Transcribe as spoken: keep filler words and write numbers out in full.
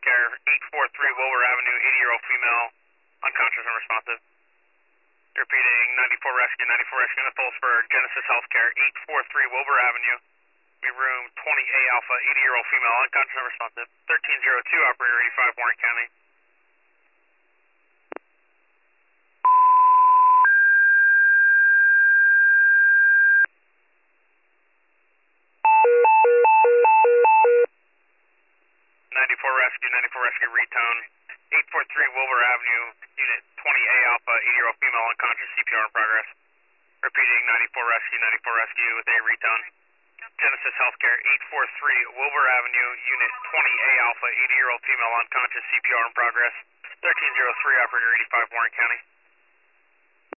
Healthcare, eight four three Wilbur Avenue, eighty-year-old female, unconscious and responsive. Repeating, ninety-four Rescue, ninety-four Rescue in the pulse for Genesis Healthcare, eight four three Wilbur Avenue, room twenty A Alpha, eighty-year-old female, unconscious and responsive. thirteen oh two, operator eighty-five, Warren County. ninety-four Rescue, ninety-four Rescue, retone. eight four three Wilbur Avenue, unit twenty A Alpha, eighty-year-old female, unconscious, C P R in progress. Repeating, ninety-four Rescue, ninety-four Rescue with a retone. Genesis Healthcare, eight four three Wilbur Avenue, unit twenty A Alpha, eighty-year-old female, unconscious, C P R in progress. thirteen oh three, operator eighty-five, Warren County.